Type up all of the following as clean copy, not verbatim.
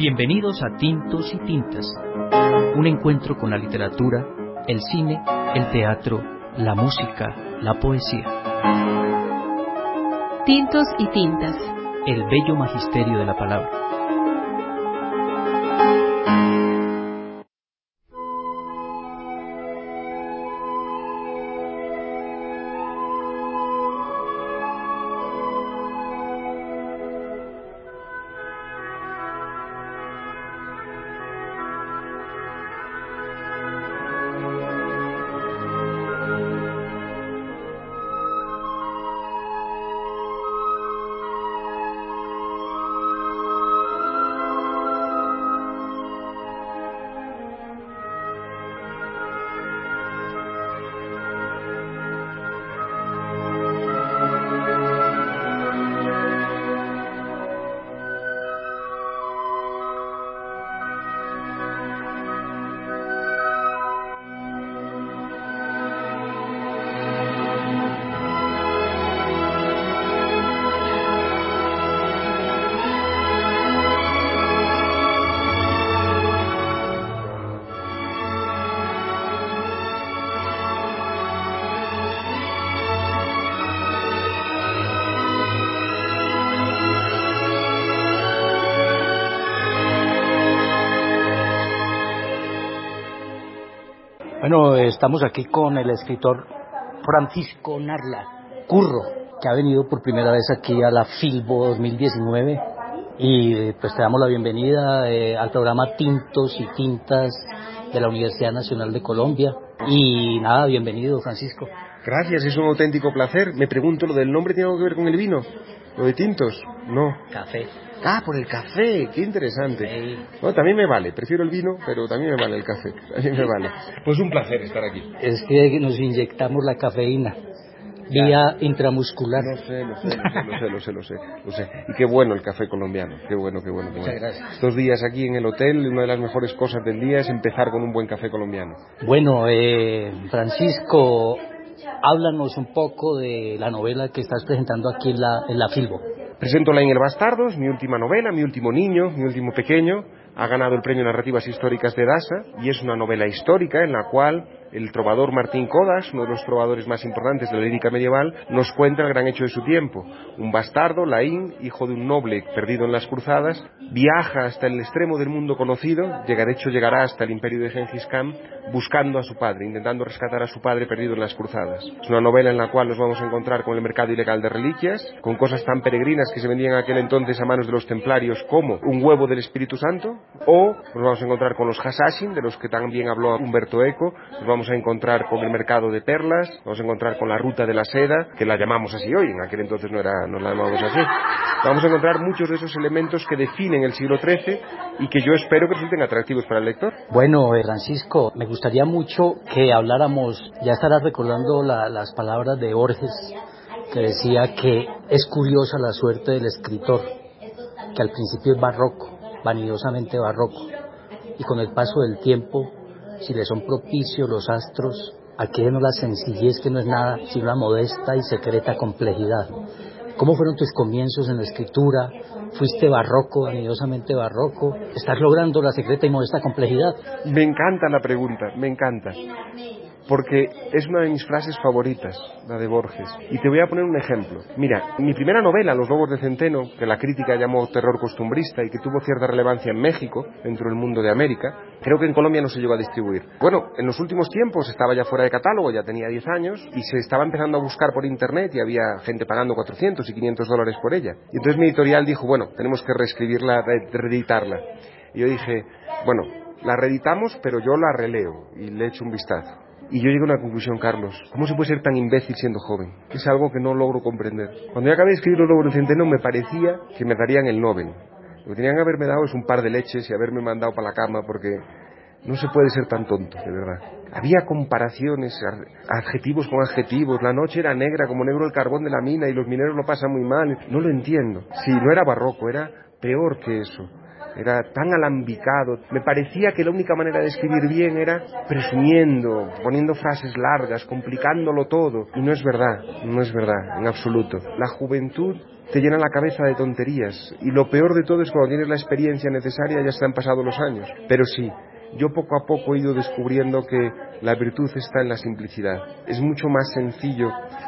Bienvenidos a Tintos y Tintas, un encuentro con la literatura, el cine, el teatro, la música, la poesía. Tintos y Tintas, el bello magisterio de la palabra. Bueno, estamos aquí con el escritor Francisco Narla Curro, que ha venido por primera vez aquí a la Filbo 2019 y pues te damos la bienvenida al programa Tintos y Tintas de la Universidad Nacional de Colombia. Y nada, bienvenido, Francisco. Gracias, es un auténtico placer. Me pregunto, ¿lo del nombre tiene algo que ver con el vino? ¿Lo de tintos? No. Café. Ah, por el café, qué interesante. Sí. Bueno, también me vale, prefiero el vino, pero también me vale el café, también me vale. Pues un placer estar aquí. Es que nos inyectamos la cafeína vía intramuscular. Lo sé. Y qué bueno el café colombiano, qué bueno. Muchas gracias. Estos días aquí en el hotel, una de las mejores cosas del día es empezar con un buen café colombiano. Bueno, Francisco, háblanos un poco de la novela que estás presentando aquí en la Filbo. Presento La Ingel Bastardos, mi última novela, mi último niño, mi último pequeño. Ha ganado el premio Narrativas Históricas de Dasa y es una novela histórica en la cual el trovador Martín Codas, uno de los trovadores más importantes de la lírica medieval, nos cuenta el gran hecho de su tiempo. Un bastardo, Laín, hijo de un noble perdido en las cruzadas, viaja hasta el extremo del mundo conocido, llegará hasta el imperio de Gengis Khan buscando a su padre, intentando rescatar a su padre perdido en las cruzadas. Es una novela en la cual nos vamos a encontrar con el mercado ilegal de reliquias, con cosas tan peregrinas que se vendían en aquel entonces a manos de los templarios como un huevo del Espíritu Santo, o nos vamos a encontrar con los Hasashin, de los que también habló Humberto Eco, nos vamos a encontrar con el mercado de perlas, vamos a encontrar con la ruta de la seda, que la llamamos así hoy, en aquel entonces no la llamamos así. Vamos a encontrar muchos de esos elementos que definen el siglo XIII y que yo espero que resulten atractivos para el lector. Bueno, Francisco, me gustaría mucho que habláramos, ya estarás recordando las palabras de Borges, que decía que es curiosa la suerte del escritor, que al principio es barroco, vanidosamente barroco, y con el paso del tiempo, si le son propicios los astros, adquiere no la sencillez que no es nada, sino la modesta y secreta complejidad. ¿Cómo fueron tus comienzos en la escritura? ¿Fuiste barroco, vanidosamente barroco? ¿Estás logrando la secreta y modesta complejidad? Me encanta la pregunta, me encanta. Porque es una de mis frases favoritas, la de Borges. Y te voy a poner un ejemplo. Mira, mi primera novela, Los Lobos de Centeno, que la crítica llamó terror costumbrista y que tuvo cierta relevancia en México, dentro del mundo de América, creo que en Colombia no se llegó a distribuir. Bueno, en los últimos tiempos estaba ya fuera de catálogo, ya tenía 10 años, y se estaba empezando a buscar por internet y había gente pagando $400 y $500 por ella. Y entonces mi editorial dijo, bueno, tenemos que reescribirla, reeditarla. Y yo dije, bueno, la reeditamos, pero yo la releo y le echo un vistazo. Y yo llegué a una conclusión, Carlos. ¿Cómo se puede ser tan imbécil siendo joven? Es algo que no logro comprender. Cuando yo acabé de escribir Los Lobos del Centeno me parecía que me darían el Nobel. Lo que tenían que haberme dado es un par de leches y haberme mandado para la cama, porque no se puede ser tan tonto, de verdad. Había comparaciones, adjetivos con adjetivos. La noche era negra como negro el carbón de la mina y los mineros lo pasan muy mal. No lo entiendo. Sí, no era barroco, era peor que eso. Era tan alambicado. Me parecía que la única manera de escribir bien era presumiendo, poniendo frases largas, complicándolo todo. Y no es verdad, en absoluto. La juventud te llena la cabeza de tonterías, y lo peor de todo es cuando tienes la experiencia necesaria ya se han pasado los años. Pero sí, yo poco a poco he ido descubriendo que la virtud está en la simplicidad. Es mucho más sencillo.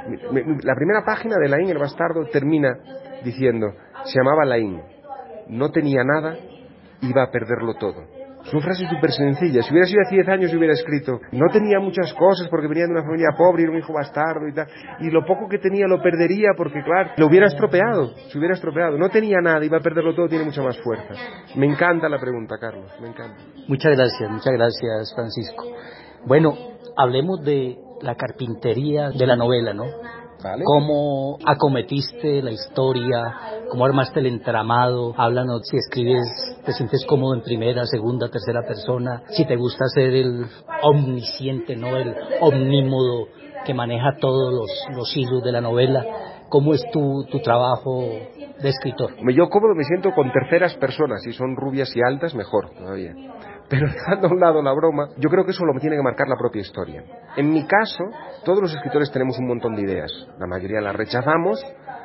La primera página de Laín el Bastardo termina diciendo, se llamaba Laín, no tenía nada, iba a perderlo todo. Son frases súper sencillas. Si hubiera sido hace 10 años hubiera escrito, no tenía muchas cosas porque venía de una familia pobre y era un hijo bastardo y tal, y lo poco que tenía lo perdería porque, claro, lo hubiera estropeado, se hubiera estropeado. No tenía nada, iba a perderlo todo, tiene mucha más fuerza. Me encanta la pregunta, Carlos, me encanta. Muchas gracias, Francisco. Bueno, hablemos de la carpintería de la novela, ¿no? ¿Vale? ¿Cómo acometiste la historia? ¿Cómo armaste el entramado? Háblanos si escribes, te sientes cómodo en primera, segunda, tercera persona, si te gusta ser el omnisciente, no el omnímodo que maneja todos los hilos de la novela. ¿Cómo es tu trabajo de escritor? Yo cómodo me siento con terceras personas, si son rubias y altas, mejor todavía. Pero dejando a un lado la broma, yo creo que eso lo tiene que marcar la propia historia. En mi caso, todos los escritores tenemos un montón de ideas. La mayoría las rechazamos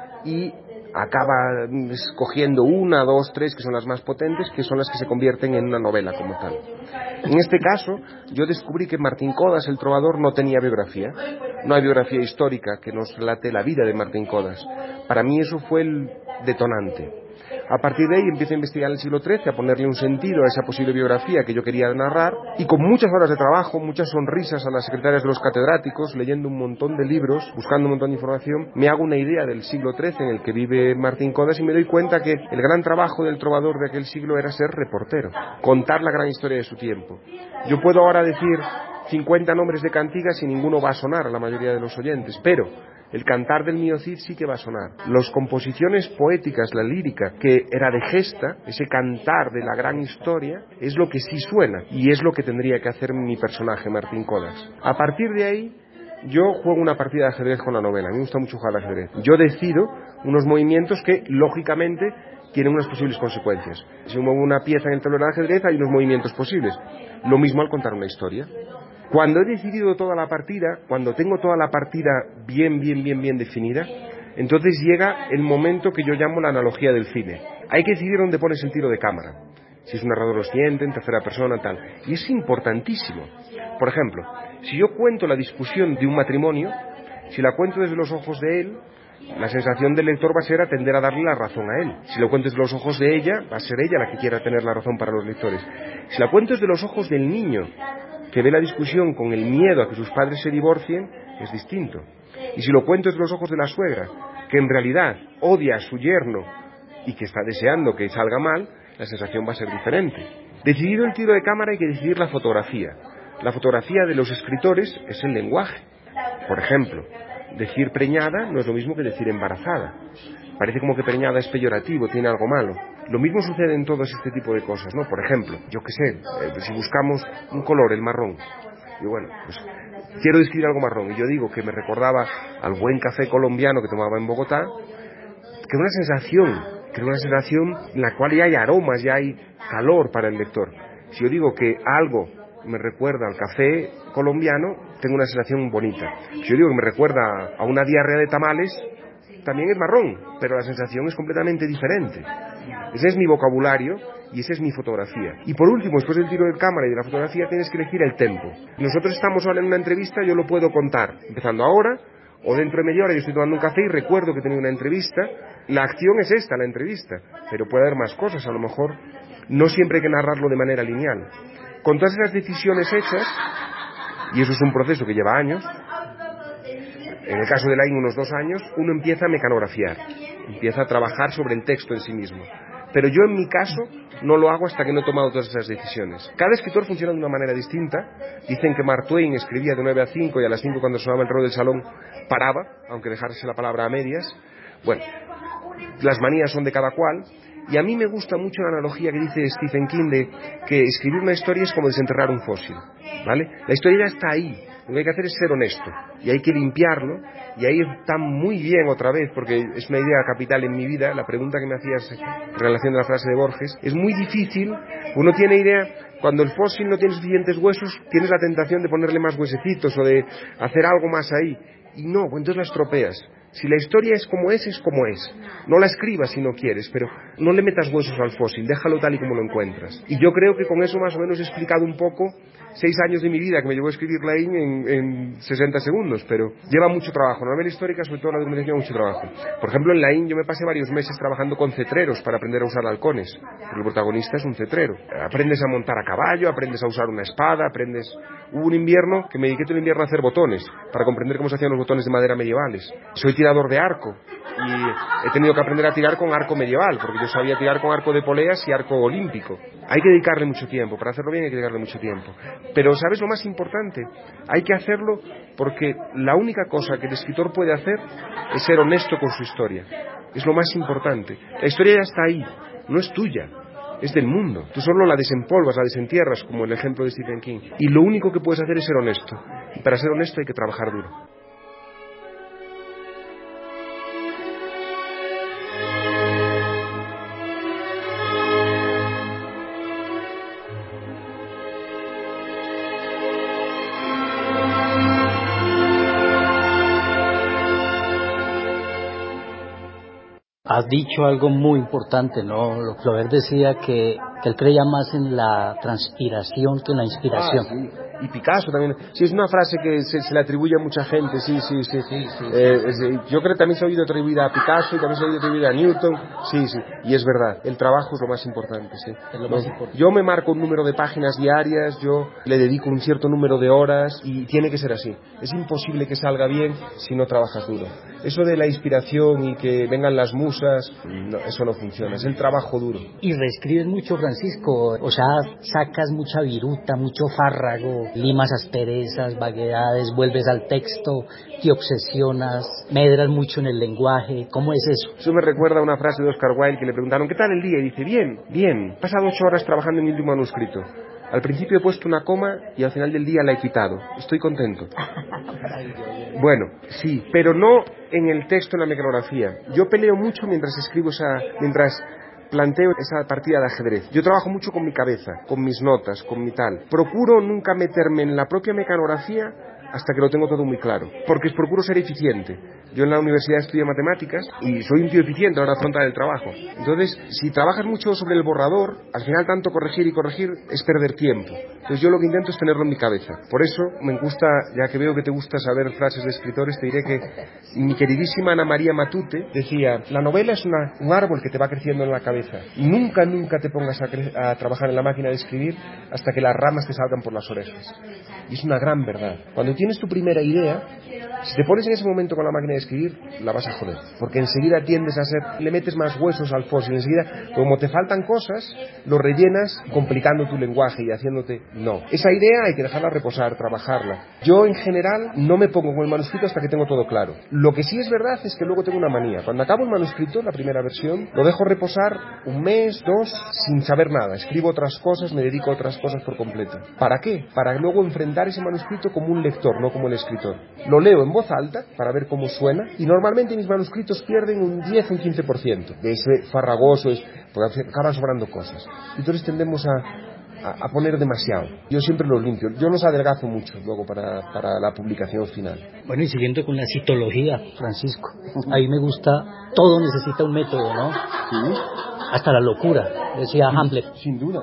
y acaba escogiendo una, dos, tres, que son las más potentes, que son las que se convierten en una novela como tal. En este caso, yo descubrí que Martín Codas, el trovador, no tenía biografía. No hay biografía histórica que nos relate la vida de Martín Codas. Para mí eso fue el detonante. A partir de ahí empiezo a investigar el siglo XIII, a ponerle un sentido a esa posible biografía que yo quería narrar, y con muchas horas de trabajo, muchas sonrisas a las secretarias de los catedráticos, leyendo un montón de libros, buscando un montón de información, me hago una idea del siglo XIII en el que vive Martín Codas y me doy cuenta que el gran trabajo del trovador de aquel siglo era ser reportero, contar la gran historia de su tiempo. Yo puedo ahora decir 50 nombres de cantigas y ninguno va a sonar a la mayoría de los oyentes, pero el cantar del mío Cid sí que va a sonar. Las composiciones poéticas, la lírica, que era de gesta, ese cantar de la gran historia, es lo que sí suena, y es lo que tendría que hacer mi personaje, Martín Codas. A partir de ahí, yo juego una partida de ajedrez con la novela. A mí me gusta mucho jugar al ajedrez. Yo decido unos movimientos que, lógicamente, tienen unas posibles consecuencias. Si muevo una pieza en el tablero de ajedrez, hay unos movimientos posibles. Lo mismo al contar una historia. Cuando he decidido toda la partida, cuando tengo toda la partida bien definida, entonces llega el momento que yo llamo la analogía del cine. Hay que decidir dónde pones el tiro de cámara. Si es un narrador osciente, en tercera persona, tal. Y es importantísimo. Por ejemplo, si yo cuento la discusión de un matrimonio, si la cuento desde los ojos de él, la sensación del lector va a ser atender a darle la razón a él. Si lo cuento desde los ojos de ella, va a ser ella la que quiera tener la razón para los lectores. Si la cuento desde los ojos del niño, que ve la discusión con el miedo a que sus padres se divorcien, es distinto. Y si lo cuento desde los ojos de la suegra, que en realidad odia a su yerno y que está deseando que salga mal, la sensación va a ser diferente. Decidido el tiro de cámara hay que decidir la fotografía. La fotografía de los escritores es el lenguaje. Por ejemplo, decir preñada no es lo mismo que decir embarazada. Parece como que preñada es peyorativo, tiene algo malo. Lo mismo sucede en todo este tipo de cosas, ¿no? Por ejemplo, yo qué sé, si buscamos un color, el marrón, y bueno, pues quiero describir algo marrón, y yo digo que me recordaba al buen café colombiano que tomaba en Bogotá, que era una sensación en la cual ya hay aromas, ya hay calor para el lector. Si yo digo que algo me recuerda al café colombiano, tengo una sensación bonita. Si yo digo que me recuerda a una diarrea de tamales, también es marrón, pero la sensación es completamente diferente. Ese es mi vocabulario y esa es mi fotografía. Y por último, después del tiro de cámara y de la fotografía, tienes que elegir el tempo. Nosotros estamos ahora en una entrevista, yo lo puedo contar empezando ahora, o dentro de media hora yo estoy tomando un café y recuerdo que he tenido una entrevista. La acción es esta, la entrevista, pero puede haber más cosas, a lo mejor no siempre hay que narrarlo de manera lineal. Con todas esas decisiones hechas, y eso es un proceso que lleva años, en el caso de Laín unos 2 años, uno empieza a mecanografiar, empieza a trabajar sobre el texto en sí mismo. Pero yo en mi caso no lo hago hasta que no he tomado todas esas decisiones. Cada escritor funciona de una manera distinta. Dicen que Mark Twain escribía de 9 a 5 y a las 5 cuando sonaba el reloj del salón paraba, aunque dejase la palabra a medias. Bueno, las manías son de cada cual. Y a mí me gusta mucho la analogía que dice Stephen King de que escribir una historia es como desenterrar un fósil, ¿vale? La historia ya está ahí. Lo que hay que hacer es ser honesto y hay que limpiarlo, y ahí está muy bien otra vez, porque es una idea capital en mi vida. La pregunta que me hacías en relación a la frase de Borges, es muy difícil. Uno tiene idea, cuando el fósil no tiene suficientes huesos, tienes la tentación de ponerle más huesecitos o de hacer algo más ahí, y no, pues entonces la estropeas. Si la historia es como es como es. No la escribas si no quieres, pero no le metas huesos al fósil, déjalo tal y como lo encuentras. Y yo creo que con eso más o menos he explicado un poco 6 años de mi vida que me llevó a escribir Laín en 60 segundos, pero lleva mucho trabajo. La novela histórica, sobre todo la documentación, lleva mucho trabajo. Por ejemplo, en Laín yo me pasé varios meses trabajando con cetreros para aprender a usar halcones. El protagonista es un cetrero. Aprendes a montar a caballo, aprendes a usar una espada, aprendes... Hubo un invierno que me dediqué todo el invierno a hacer botones, para comprender cómo se hacían los botones de madera medievales. Soy tirador de arco y he tenido que aprender a tirar con arco medieval, porque yo sabía tirar con arco de poleas y arco olímpico. Hay que dedicarle mucho tiempo, para hacerlo bien hay que dedicarle mucho tiempo. Pero ¿sabes lo más importante? Hay que hacerlo porque la única cosa que el escritor puede hacer es ser honesto con su historia. Es lo más importante. La historia ya está ahí, no es tuya. Es del mundo. Tú solo la desempolvas, la desentierras, como el ejemplo de Stephen King. Y lo único que puedes hacer es ser honesto. Y para ser honesto hay que trabajar duro. Has dicho algo muy importante, ¿no? Flaubert decía que él creía más en la transpiración que en la inspiración. Sí. Y Picasso también. Sí, es una frase que se le atribuye a mucha gente, sí. Yo creo que también se ha oído atribuida a Picasso y también se ha oído atribuida a Newton, sí. Y es verdad, el trabajo es lo más importante, sí. Es lo más importante. Yo me marco un número de páginas diarias, yo le dedico un cierto número de horas y tiene que ser así. Es imposible que salga bien si no trabajas duro. Eso de la inspiración y que vengan las musas, no, eso no funciona, es el trabajo duro. Y reescribes mucho, Francisco, o sea, sacas mucha viruta, mucho fárrago, limas asperezas, vaguedades, vuelves al texto, te obsesionas, medras mucho en el lenguaje. ¿Cómo es eso? Eso me recuerda a una frase de Oscar Wilde que le preguntaron ¿qué tal el día? Y dice, bien, he pasado 8 horas trabajando en mi último manuscrito. Al principio he puesto una coma y al final del día la he quitado. Estoy contento. Bueno, sí, pero no en el texto, en la mecanografía. Yo peleo mucho mientras escribo mientras planteo esa partida de ajedrez. Yo trabajo mucho con mi cabeza, con mis notas, con mi tal. Procuro nunca meterme en la propia mecanografía hasta que lo tengo todo muy claro, porque procuro ser eficiente. Yo en la universidad estudié matemáticas y soy un tío eficiente a la hora de afrontar el trabajo. Entonces, si trabajas mucho sobre el borrador, al final tanto corregir y corregir es perder tiempo. Entonces yo lo que intento es tenerlo en mi cabeza. Por eso me gusta, ya que veo que te gusta saber frases de escritores, te diré que mi queridísima Ana María Matute decía, la novela es un árbol que te va creciendo en la cabeza. Nunca te pongas a trabajar en la máquina de escribir hasta que las ramas te salgan por las orejas. Y es una gran verdad. Cuando tienes tu primera idea, si te pones en ese momento con la máquina de escribir, la vas a joder. Porque enseguida tiendes a le metes más huesos al fósil. Enseguida, como te faltan cosas, lo rellenas complicando tu lenguaje y haciéndote... No. Esa idea hay que dejarla reposar, trabajarla. Yo, en general, no me pongo con el manuscrito hasta que tengo todo claro. Lo que sí es verdad es que luego tengo una manía. Cuando acabo el manuscrito, la primera versión, lo dejo reposar 1 mes, 2, sin saber nada. Escribo otras cosas, me dedico a otras cosas por completo. ¿Para qué? Para luego enfrentar ese manuscrito como un lector, no como el escritor. Lo leo en voz alta para ver cómo suena y normalmente mis manuscritos pierden un 10 o un 15% de ese farragoso, porque acaban sobrando cosas. Entonces tendemos a poner demasiado. Yo siempre los limpio. Yo los adelgazo mucho luego para la publicación final. Bueno, y siguiendo con la citología, Francisco, a mí me gusta, todo necesita un método, ¿no? ¿Sí? Hasta la locura, decía Hamlet. Sin duda.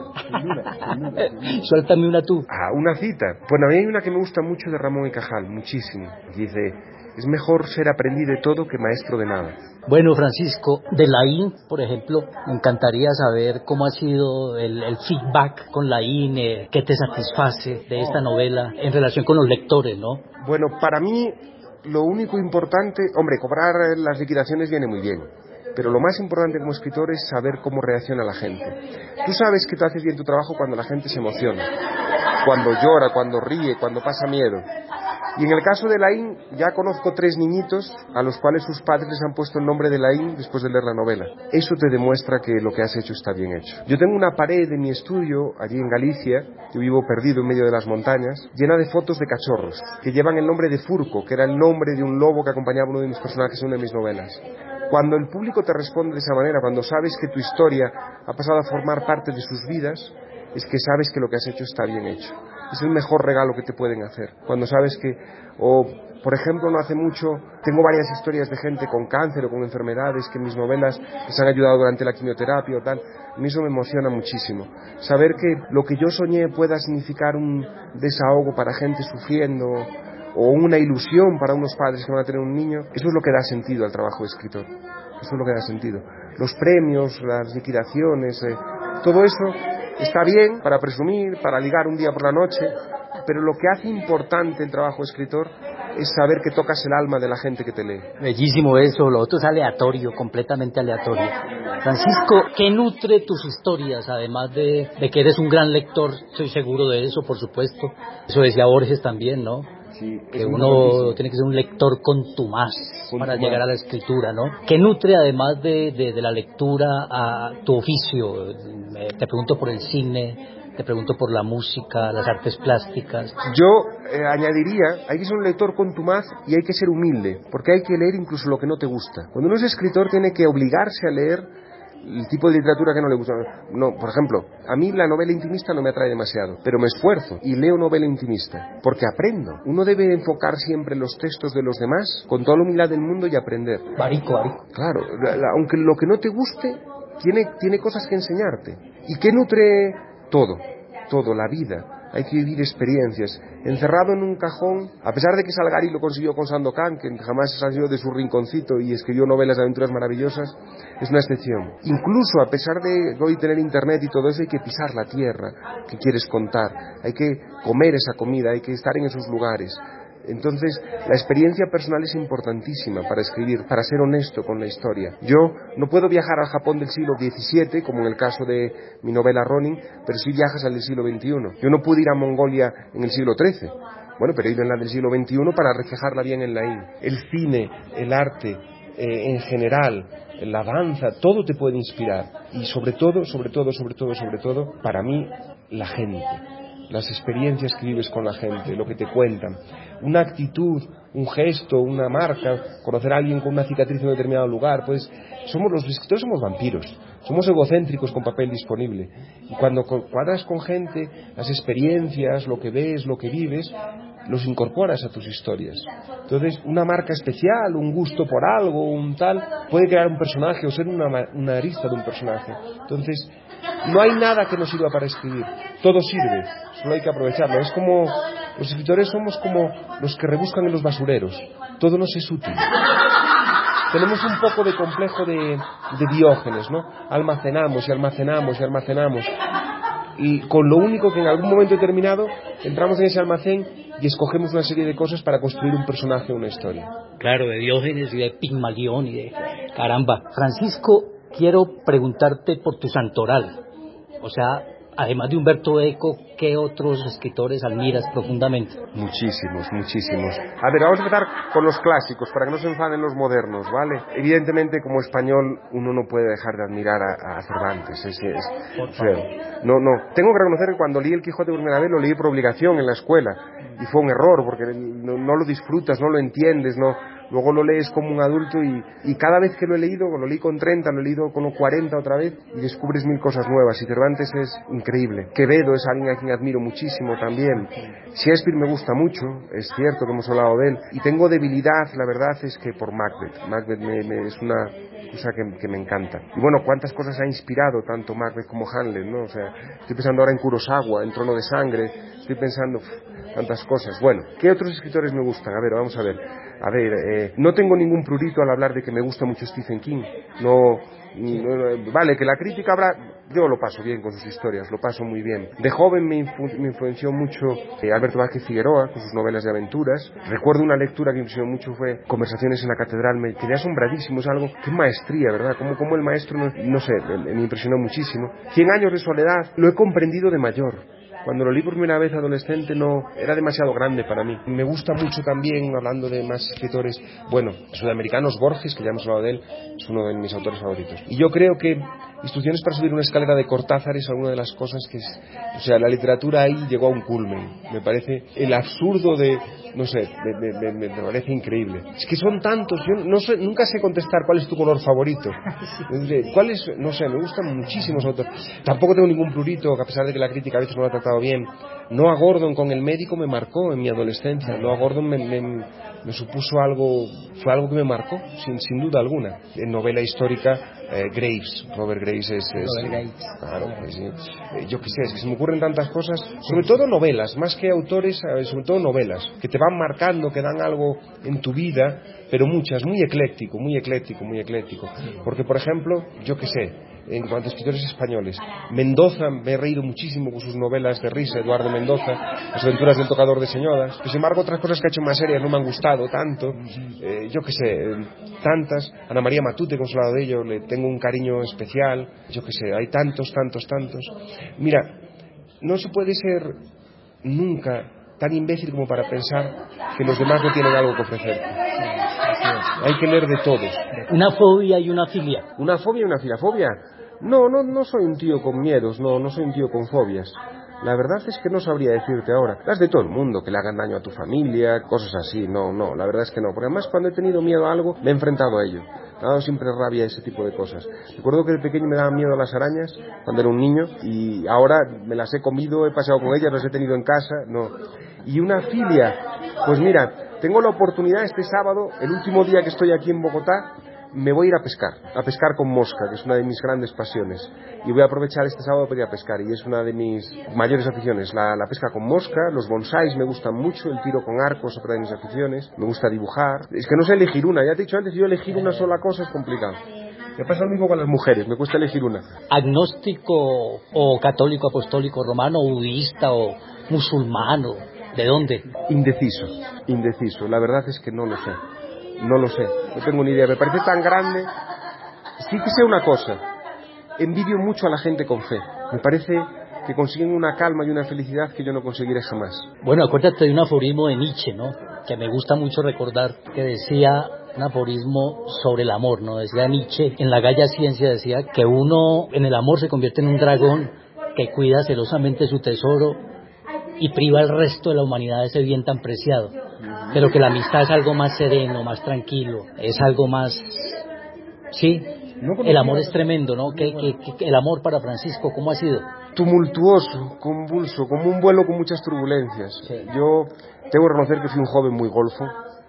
Suéltame una tú. Una cita. Bueno, a mí hay una que me gusta mucho de Ramón y Cajal, muchísimo. Dice, es mejor ser aprendiz de todo que maestro de nada. Bueno, Francisco, de Laín, por ejemplo, me encantaría saber cómo ha sido el feedback con Laín, qué te satisface de esta novela en relación con los lectores, ¿no? Bueno, para mí, lo único importante, hombre, cobrar las liquidaciones viene muy bien. Pero lo más importante como escritor es saber cómo reacciona la gente. Tú sabes que tú haces bien tu trabajo cuando la gente se emociona, cuando llora, cuando ríe, cuando pasa miedo. Y en el caso de Laín, ya conozco 3 niñitos a los cuales sus padres les han puesto el nombre de Laín después de leer la novela. Eso te demuestra que lo que has hecho está bien hecho. Yo tengo una pared en mi estudio, allí en Galicia, yo vivo perdido en medio de las montañas, llena de fotos de cachorros, que llevan el nombre de Furco, que era el nombre de un lobo que acompañaba a uno de mis personajes en una de mis novelas. Cuando el público te responde de esa manera, cuando sabes que tu historia ha pasado a formar parte de sus vidas, es que sabes que lo que has hecho está bien hecho. es el mejor regalo que te pueden hacer. Cuando sabes que, o por ejemplo, no hace mucho, tengo varias historias de gente con cáncer o con enfermedades que en mis novelas les han ayudado durante la quimioterapia o tal. A mí eso me emociona muchísimo. Saber que lo que yo soñé pueda significar un desahogo para gente sufriendo o una ilusión para unos padres que van a tener un niño, eso es lo que da sentido al trabajo de escritor. Eso es lo que da sentido. Los premios, las liquidaciones, todo eso está bien para presumir, para ligar un día por la noche, pero lo que hace importante el trabajo de escritor es saber que tocas el alma de la gente que te lee. Bellísimo eso, lo otro es aleatorio, completamente aleatorio. Francisco, ¿qué nutre tus historias? Además de que eres un gran lector, estoy seguro de eso, por supuesto. Eso decía Borges también, ¿no? Sí, que uno tiene que ser un lector contumaz para llegar a la escritura, ¿no? ¿Qué nutre además de la lectura a tu oficio? Te pregunto por el cine, te pregunto por la música, las artes plásticas. Yo añadiría, hay que ser un lector contumaz y hay que ser humilde, porque hay que leer incluso lo que no te gusta. Cuando uno es escritor tiene que obligarse a leer el tipo de literatura que no le gusta. No, por ejemplo, a mí la novela intimista no me atrae demasiado, pero me esfuerzo y leo novela intimista, porque aprendo. Uno debe enfocar siempre los textos de los demás con toda la humildad del mundo y aprender. Barico. Claro, aunque lo que no te guste tiene cosas que enseñarte. ¿Y qué nutre todo, la vida? Hay que vivir experiencias. Encerrado en un cajón, a pesar de que Salgari lo consiguió con Sandokan, que jamás salió de su rinconcito y escribió novelas de aventuras maravillosas, es una excepción. Incluso a pesar de hoy tener internet y todo eso, hay que pisar la tierra que quieres contar, hay que comer esa comida, hay que estar en esos lugares. Entonces, la experiencia personal es importantísima para escribir, para ser honesto con la historia. Yo no puedo viajar al Japón del siglo XVII, como en el caso de mi novela Ronin, pero sí viajas al del siglo XXI. Yo no pude ir a Mongolia en el siglo XIII. Bueno, pero he ido en la del siglo XXI para reflejarla bien en la IN. El cine, el arte, en general, la danza, todo te puede inspirar. Y sobre todo, para mí, la gente. Las experiencias que vives con la gente, lo que te cuentan, una actitud, un gesto, una marca, conocer a alguien con una cicatriz en un determinado lugar, pues los escritores somos vampiros, somos egocéntricos con papel disponible, y cuando cuadras con gente, las experiencias, lo que ves, lo que vives, los incorporas a tus historias. Entonces, una marca especial, un gusto por algo, un tal, puede crear un personaje o ser una arista de un personaje. Entonces, no hay nada que no sirva para escribir, todo sirve, solo hay que aprovecharlo. Es como, los escritores somos como los que rebuscan en los basureros, todo nos es útil. Tenemos un poco de complejo de Diógenes, ¿no? Almacenamos y almacenamos y almacenamos, y con lo único que en algún momento determinado entramos en ese almacén y escogemos una serie de cosas para construir un personaje o una historia. Claro, de Diógenes y de Pigmalión y de... Caramba. Francisco, quiero preguntarte por tu santoral. O sea, además de Humberto Eco, ¿qué otros escritores admiras profundamente? Muchísimos. A ver, vamos a empezar con los clásicos, para que no se enfaden los modernos, ¿vale? Evidentemente, como español, uno no puede dejar de admirar a Cervantes. No. Tengo que reconocer que cuando leí El Quijote por primera vez, lo leí por obligación en la escuela. Y fue un error, porque no lo disfrutas, no lo entiendes, luego lo lees como un adulto y cada vez que lo he leído, lo leí con 30, lo he leído con 40 otra vez y descubres mil cosas nuevas. Y Cervantes es increíble. Quevedo es alguien a quien admiro muchísimo también. Shakespeare me gusta mucho, es cierto que hemos hablado de él. Y tengo debilidad, la verdad es que por Macbeth. Macbeth es una cosa que me encanta. Y bueno, cuántas cosas ha inspirado tanto Macbeth como Hamlet, ¿no? O sea, estoy pensando ahora en Kurosawa, en Trono de Sangre, estoy pensando tantas cosas. Bueno, ¿qué otros escritores me gustan? A ver, vamos a ver. No tengo ningún prurito al hablar de que me gusta mucho Stephen King. Vale, que la crítica habrá... Yo lo paso bien con sus historias, lo paso muy bien. De joven me influenció mucho Alberto Vázquez Figueroa con sus novelas de aventuras. Recuerdo una lectura que me impresionó mucho, fue Conversaciones en la Catedral. Me quedé asombradísimo, es algo, qué maestría, ¿verdad? Como el maestro, no sé, me impresionó muchísimo. 100 años de soledad, lo he comprendido de mayor. Cuando lo leí por primera vez adolescente no era demasiado grande para mí. Me gusta mucho también, hablando de más escritores, bueno, sudamericanos, Borges, que ya hemos hablado de él, es uno de mis autores favoritos. Y yo creo que Instrucciones para subir una escalera de Cortázar es alguna de las cosas que es... O sea, la literatura ahí llegó a un culmen. Me parece el absurdo de... No sé, me parece increíble. Es que son tantos, yo no sé, nunca sé contestar cuál es tu color favorito. ¿Cuál es? No sé, me gustan muchísimos autores. Tampoco tengo ningún prurito, que a pesar de que la crítica a veces no lo ha tratado bien. Noah Gordon con El médico me marcó en mi adolescencia. Noah Gordon me supuso algo, fue algo que me marcó, sin duda alguna. En novela histórica, Graves, Robert Graves Robert Graves. Claro, pues sí. Yo qué sé, es que se me ocurren tantas cosas, sobre todo novelas, más que autores, sobre todo novelas, que te van marcando, que dan algo en tu vida, pero muchas, muy ecléctico, muy ecléctico, muy ecléctico. Porque, por ejemplo, yo qué sé, en cuanto a escritores españoles, Mendoza, me he reído muchísimo con sus novelas de risa, Eduardo Mendoza, Las aventuras del tocador de señoras, que sin embargo otras cosas que ha hecho más serias no me han gustado tanto, yo qué sé, tantas. Ana María Matute, Consolado de ello, le tengo un cariño especial, yo qué sé, hay tantos. Mira, no se puede ser nunca tan imbécil como para pensar que los demás no tienen algo que ofrecer. Hay que leer de todos. Una fobia y una filia. ¿Una fobia y una filafobia? No soy un tío con miedos, no soy un tío con fobias. La verdad es que no sabría decirte ahora. Las de todo el mundo, que le hagan daño a tu familia, cosas así. No, la verdad es que no. Porque además cuando he tenido miedo a algo, me he enfrentado a ello. Me ha dado siempre rabia ese tipo de cosas. Recuerdo que de pequeño me daban miedo las arañas, cuando era un niño, y ahora me las he comido, he paseado con ellas, las he tenido en casa, no. Y una filia, pues mira, tengo la oportunidad este sábado, el último día que estoy aquí en Bogotá, me voy a ir a pescar con mosca, que es una de mis grandes pasiones, y voy a aprovechar este sábado para ir a pescar, y es una de mis mayores aficiones, la pesca con mosca, los bonsáis me gustan mucho, el tiro con arco es otra de mis aficiones, me gusta dibujar, es que no sé elegir una, ya te he dicho antes, yo elegir una sola cosa es complicado. Me pasa lo mismo con las mujeres, me cuesta elegir una. ¿Agnóstico o católico apostólico romano, budista o musulmano? ¿De dónde? Indeciso, la verdad es que no lo sé, no tengo ni idea, me parece tan grande. Sí que sé una cosa, envidio mucho a la gente con fe, me parece que consiguen una calma y una felicidad que yo no conseguiré jamás. Bueno, acuérdate de un aforismo de Nietzsche, ¿no? Que me gusta mucho recordar, que decía un aforismo sobre el amor, ¿no? Decía Nietzsche, en la Gaya Ciencia decía que uno en el amor se convierte en un dragón que cuida celosamente su tesoro y priva al resto de la humanidad de ese bien tan preciado, pero que la amistad es algo más sereno, más tranquilo, es algo más... Sí, el amor es tremendo, ¿no? Que el amor para Francisco, ¿cómo ha sido? Tumultuoso, convulso, como un vuelo con muchas turbulencias. Sí. Yo tengo que reconocer que fui un joven muy golfo,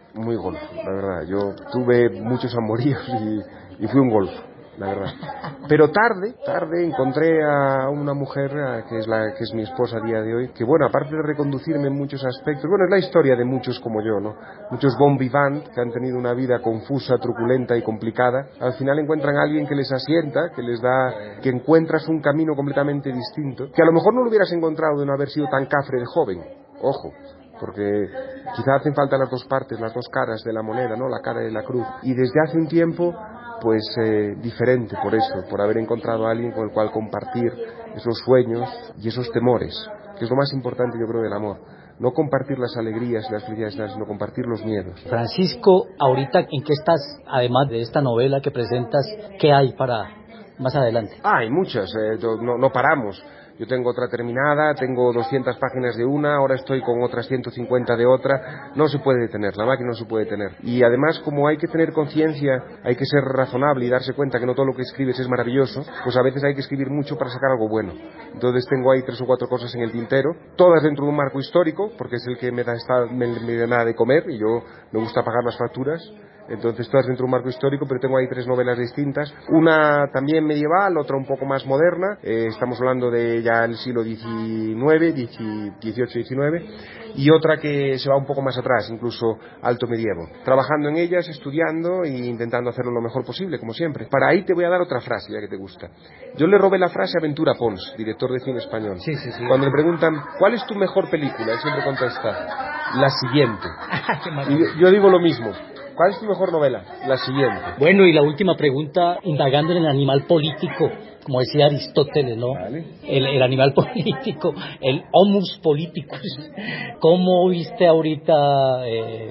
la verdad. Yo tuve muchos amoríos y fui un golfo, la verdad. Pero tarde encontré a una mujer que es mi esposa a día de hoy, que bueno, aparte de reconducirme en muchos aspectos, bueno, es la historia de muchos como yo, ¿no? Muchos bon vivant que han tenido una vida confusa, truculenta y complicada, al final encuentran a alguien que les asienta, que encuentras un camino completamente distinto, que a lo mejor no lo hubieras encontrado de no haber sido tan cafre de joven, ojo, porque quizá hacen falta las dos partes, las dos caras de la moneda, ¿no? La cara y la cruz. Y desde hace un tiempo, pues diferente por eso, por haber encontrado a alguien con el cual compartir esos sueños y esos temores, que es lo más importante yo creo del amor. No compartir las alegrías y las felicidades, sino compartir los miedos. Francisco, ahorita, ¿en qué estás, además de esta novela que presentas, qué hay para más adelante? Hay muchas, no paramos. Yo tengo otra terminada, tengo 200 páginas de una, ahora estoy con otras 150 de otra. No se puede detener, la máquina no se puede detener. Y además, como hay que tener conciencia, hay que ser razonable y darse cuenta que no todo lo que escribes es maravilloso, pues a veces hay que escribir mucho para sacar algo bueno. Entonces tengo ahí 3 o 4 cosas en el tintero, todas dentro de un marco histórico, porque es el que me da nada de comer y yo me gusta pagar las facturas. Entonces todas dentro de un marco histórico, pero tengo ahí 3 novelas distintas, una también medieval, otra un poco más moderna, estamos hablando de ya el siglo XIX, XVIII-XIX, y otra que se va un poco más atrás, incluso alto medievo, trabajando en ellas, estudiando e intentando hacerlo lo mejor posible, como siempre. Para ahí te voy a dar otra frase, ya que te gusta. Yo le robé la frase a Ventura Pons, director de cine español. Sí. Cuando le preguntan, ¿cuál es tu mejor película?, él siempre contesta, la siguiente. Y yo digo lo mismo. ¿Cuál es tu mejor novela? La siguiente. Bueno, y la última pregunta, indagando en el animal político, como decía Aristóteles, ¿no? Vale. El animal político, el homus politicus. ¿Cómo viste ahorita,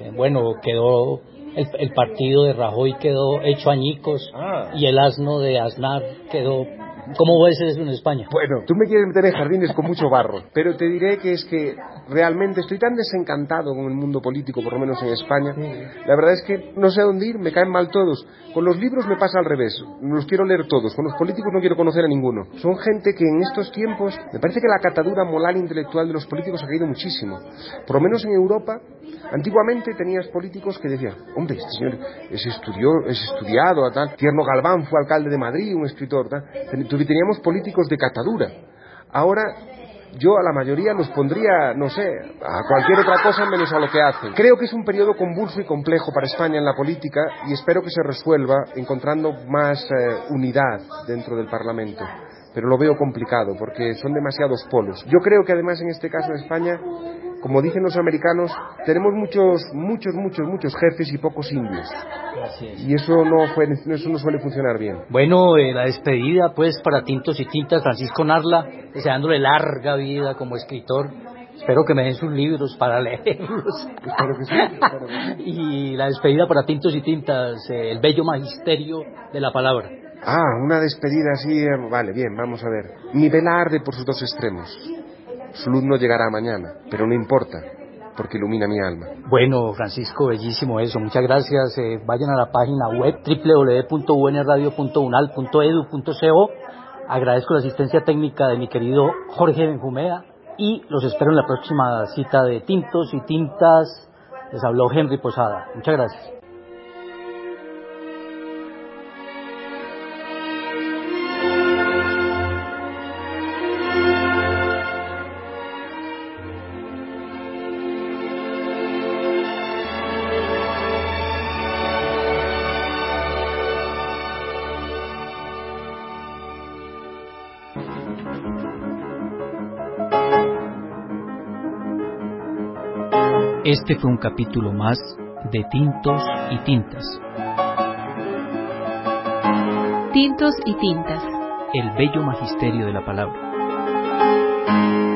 quedó el partido de Rajoy quedó hecho añicos y el asno de Aznar quedó ¿Cómo ves eso en España? Bueno, tú me quieres meter en jardines con mucho barro, pero te diré que es que realmente estoy tan desencantado con el mundo político, por lo menos en España. La verdad es que no sé a dónde ir, me caen mal todos. Con los libros me pasa al revés, los quiero leer todos. Con los políticos no quiero conocer a ninguno. Son gente que en estos tiempos, me parece que la catadura moral e intelectual de los políticos ha caído muchísimo. Por lo menos en Europa, antiguamente tenías políticos que decían, hombre, este señor es estudiado, tal. Tierno Galván fue alcalde de Madrid, un escritor, tal. Teníamos políticos de catadura. Ahora yo a la mayoría los pondría, no sé, a cualquier otra cosa menos a lo que hacen. Creo que es un periodo convulso y complejo para España en la política y espero que se resuelva encontrando más unidad dentro del Parlamento. Pero lo veo complicado porque son demasiados polos. Yo creo que además en este caso en España, como dicen los americanos, tenemos muchos jefes y pocos indios. Así es. Y eso no suele funcionar bien. Bueno, la despedida pues para Tintos y Tintas, Francisco Narla, deseándole larga vida como escritor. Espero que me den sus libros para leerlos. Espero que sí. Y la despedida para Tintos y Tintas, el bello magisterio de la palabra. Una despedida así, vale, bien, vamos a ver. Mi vela arde por sus dos extremos. Su luz no llegará mañana, pero no importa, porque ilumina mi alma. Bueno, Francisco, bellísimo eso. Muchas gracias. Vayan a la página web www.unradio.unal.edu.co. Agradezco la asistencia técnica de mi querido Jorge Benjumea y los espero en la próxima cita de Tintos y Tintas. Les habló Henry Posada. Muchas gracias. Este fue un capítulo más de Tintos y Tintas. Tintos y Tintas. El bello magisterio de la palabra.